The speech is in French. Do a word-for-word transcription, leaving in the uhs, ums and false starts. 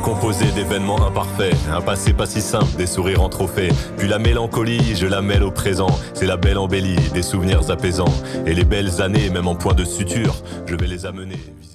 composé d'événements imparfaits, un passé pas si simple, des sourires en trophée. Puis la mélancolie, je la mêle au présent. C'est la belle embellie, des souvenirs apaisants. Et les belles années, même en point de suture, je vais les amener.